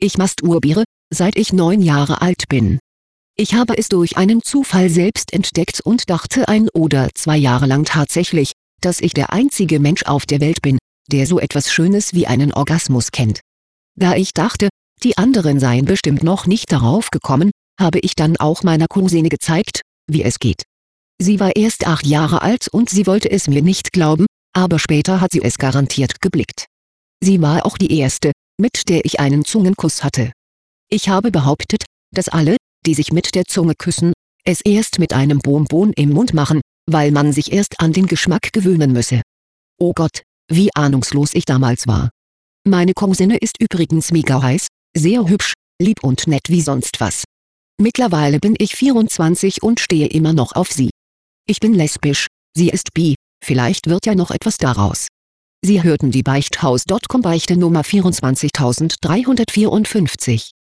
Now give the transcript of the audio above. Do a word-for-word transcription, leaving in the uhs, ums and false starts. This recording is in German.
Ich masturbiere, seit ich neun Jahre alt bin. Ich habe es durch einen Zufall selbst entdeckt und dachte ein oder zwei Jahre lang tatsächlich, dass ich der einzige Mensch auf der Welt bin, der so etwas Schönes wie einen Orgasmus kennt. Da ich dachte, die anderen seien bestimmt noch nicht darauf gekommen, habe ich dann auch meiner Cousine gezeigt, wie es geht. Sie war erst acht Jahre alt und sie wollte es mir nicht glauben, aber später hat sie es garantiert geblickt. Sie war auch die erste, mit der ich einen Zungenkuss hatte. Ich habe behauptet, dass alle, die sich mit der Zunge küssen, es erst mit einem Bonbon im Mund machen, weil man sich erst an den Geschmack gewöhnen müsse. Oh Gott, wie ahnungslos ich damals war. Meine Cousine ist übrigens mega heiß, sehr hübsch, lieb und nett wie sonst was. Mittlerweile bin ich vierundzwanzig und stehe immer noch auf sie. Ich bin lesbisch, sie ist bi, vielleicht wird ja noch etwas daraus. Sie hörten die Beichthaus Punkt com Beichte Nummer vierundzwanzigtausenddreihundertvierundfünfzig.